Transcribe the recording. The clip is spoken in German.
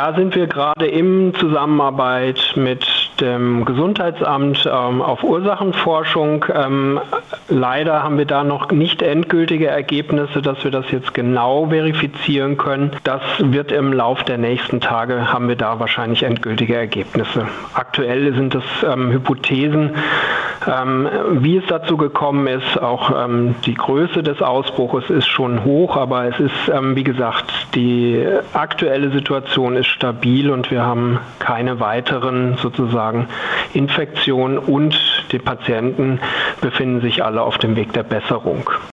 Da sind wir gerade in Zusammenarbeit mit dem Gesundheitsamt auf Ursachenforschung. Leider haben wir da noch nicht endgültige Ergebnisse, dass wir das jetzt genau verifizieren können. Das wird im Lauf der nächsten Tage, haben wir da wahrscheinlich endgültige Ergebnisse. Aktuell sind es Hypothesen, wie es dazu gekommen ist. Auch die Größe des Ausbruches ist schon hoch, aber es ist, wie gesagt, die aktuelle Situation ist stabil und wir haben keine weiteren sozusagen Infektionen und die Patienten befinden sich alle auf dem Weg der Besserung.